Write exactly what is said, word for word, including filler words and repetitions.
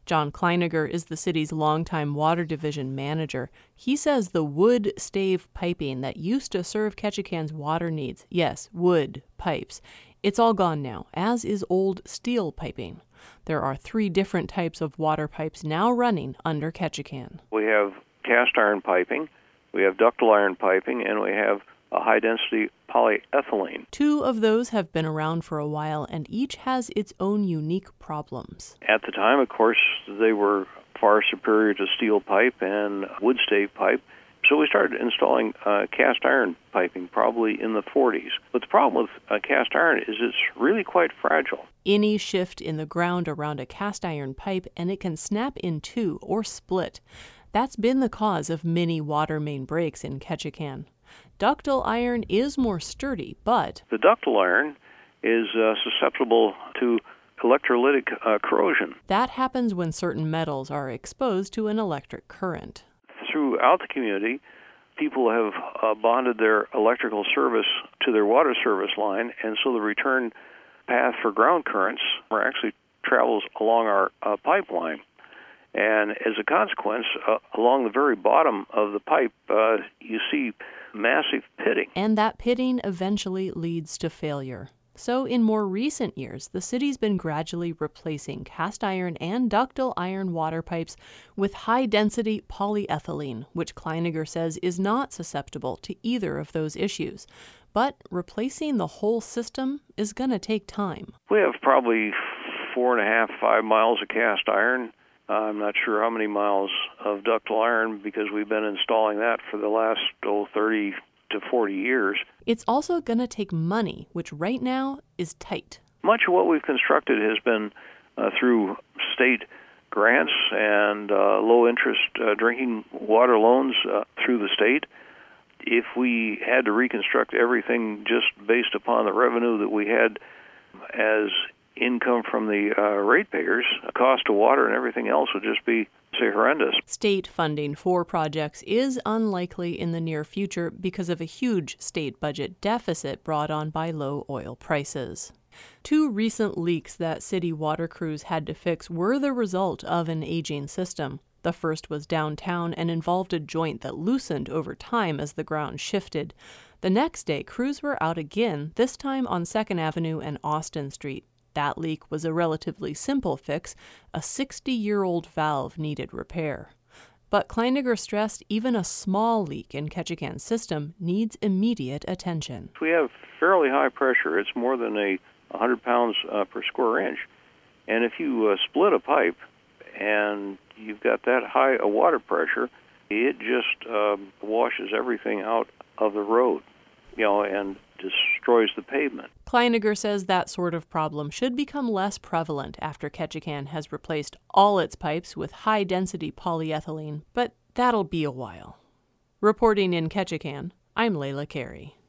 John Kleiniger is the city's longtime water division manager. He says the wood stave piping that used to serve Ketchikan's water needs, yes, wood pipes, it's all gone now, as is old steel piping. There are three different types of water pipes now running under Ketchikan. We have cast iron piping, we have ductile iron piping, and we have a high-density polyethylene. Two of those have been around for a while, and each has its own unique problems. At the time, of course, they were far superior to steel pipe and wood stave pipe, so we started installing uh, cast iron piping probably in the forties. But the problem with uh, cast iron is it's really quite fragile. Any shift in the ground around a cast iron pipe and it can snap in two or split. That's been the cause of many water main breaks in Ketchikan. Ductile iron is more sturdy, but the ductile iron is uh, susceptible to electrolytic uh, corrosion. That happens when certain metals are exposed to an electric current. Throughout the community, people have uh, bonded their electrical service to their water service line, and so the return path for ground currents actually travels along our uh, pipeline. And as a consequence, uh, along the very bottom of the pipe, uh, you see massive pitting. And that pitting eventually leads to failure. So in more recent years, the city's been gradually replacing cast iron and ductile iron water pipes with high-density polyethylene, which Kleiniger says is not susceptible to either of those issues. But replacing the whole system is going to take time. We have probably four and a half, five miles of cast iron. I'm not sure how many miles of ductile iron because we've been installing that for the last oh, thirty to forty years. It's also going to take money, which right now is tight. Much of what we've constructed has been uh, through state grants and uh, low-interest uh, drinking water loans uh, through the state. If we had to reconstruct everything just based upon the revenue that we had as income from the uh, ratepayers, the cost of water and everything else would just be, say, horrendous. State funding for projects is unlikely in the near future because of a huge state budget deficit brought on by low oil prices. Two recent leaks that city water crews had to fix were the result of an aging system. The first was downtown and involved a joint that loosened over time as the ground shifted. The next day, crews were out again, this time on second Avenue and Austin Street. That leak was a relatively simple fix. A sixty-year-old valve needed repair. But Kleiniger stressed even a small leak in Ketchikan's system needs immediate attention. We have fairly high pressure. It's more than a one hundred pounds uh, per square inch. And if you uh, split a pipe and you've got that high a water pressure, it just uh, washes everything out of the road, you know, and destroys the pavement. Kleiniger says that sort of problem should become less prevalent after Ketchikan has replaced all its pipes with high-density polyethylene, but that'll be a while. Reporting in Ketchikan, I'm Layla Carey.